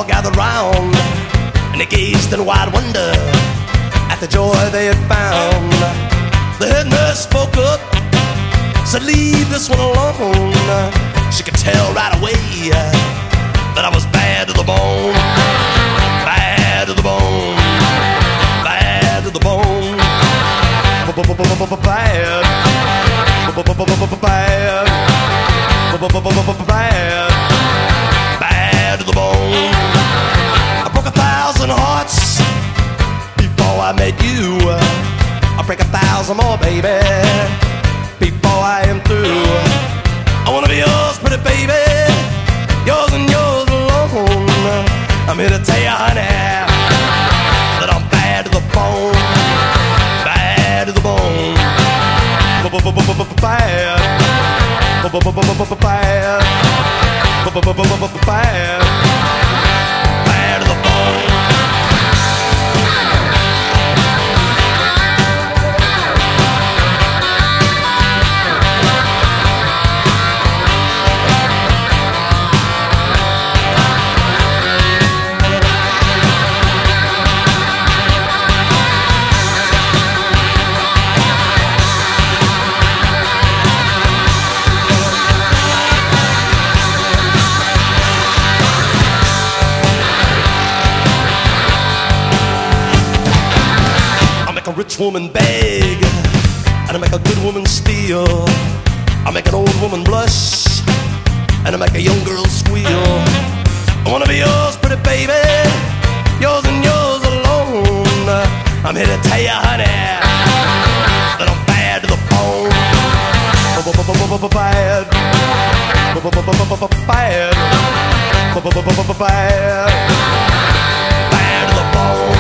gathered round, and they gazed in wide wonder at the joy they had found. The head nurse spoke up, said, "Leave this one alone." She could tell right away that I was bad to the bone, bad to the bone, bad to the bone, bad, bad, bad, bad to the bone. I broke 1,000 hearts before I met you. I'll break 1,000 more, baby, before I am through. I wanna be yours, pretty baby, yours and yours alone. I'm here to tell you, honey, that I'm bad to the bone, bad to the bone, bad, bad, bad, bad to the bone. A rich woman beg, and I make a good woman steal. I make an old woman blush, and I make a young girl squeal. I wanna be yours, pretty baby, yours and yours alone. I'm here to tell you, honey, that I'm bad to the bone, bad, bad, bad, bad to the bone.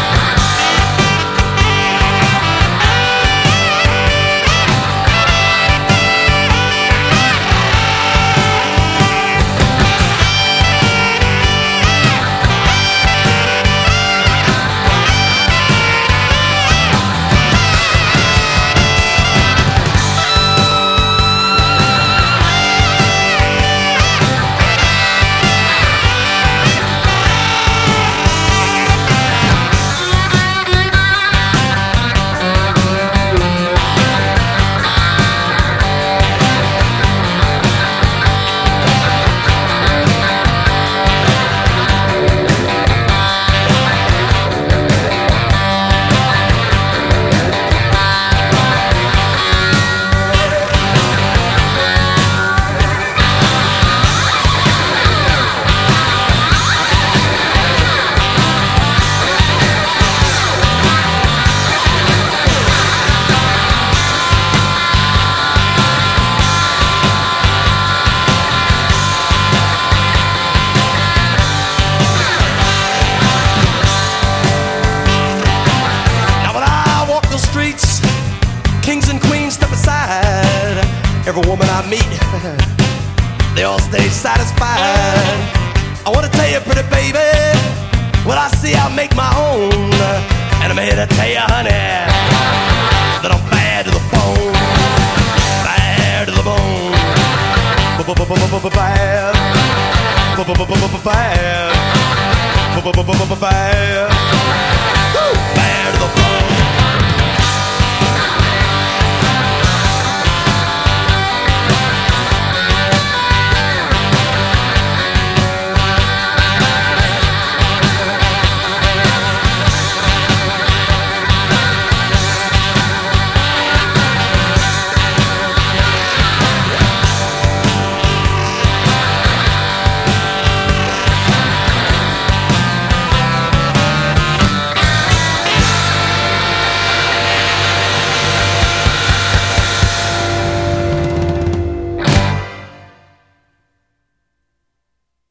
Kings and queens step aside. Every woman I meet, they all stay satisfied. I wanna tell you, pretty baby, what I see I'll make my own. And I'm here to tell you, honey, that I'm bad to the bone, bad to the bone, bad, bad, bad, bad to the bone.